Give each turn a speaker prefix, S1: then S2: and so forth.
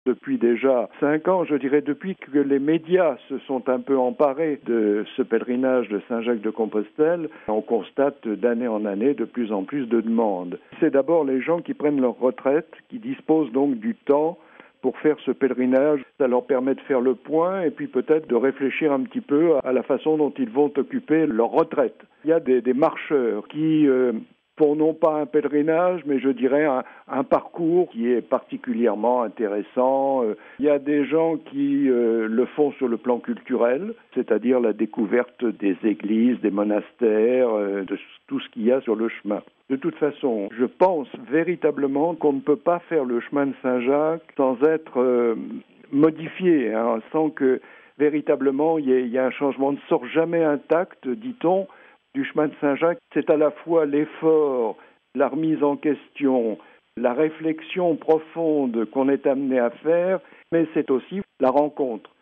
S1: Depuis déjà 5 ans, je dirais depuis que les médias se sont un peu emparés de ce pèlerinage de Saint-Jacques-de-Compostelle, on constate d'année en année de plus en plus de demandes. C'est d'abord les gens qui prennent leur retraite, qui disposent donc du temps pour faire ce pèlerinage. Ça leur permet de faire le point et puis peut-être de réfléchir un petit peu à la façon dont ils vont occuper leur retraite. Il y a des marcheurs qui font non pas un pèlerinage, mais je dirais un parcours qui est particulièrement intéressant. Il y a des gens qui le font sur le plan culturel, c'est-à-dire la découverte des églises, des monastères, de tout ce qu'il y a sur le chemin. De toute façon, je pense véritablement qu'on ne peut pas faire le chemin de Saint-Jacques sans être modifié, sans que véritablement il y ait un changement. On ne sort jamais intact, dit-on, du chemin de Saint-Jacques. C'est à la fois l'effort, la remise en question, la réflexion profonde qu'on est amené à faire, mais c'est aussi la rencontre.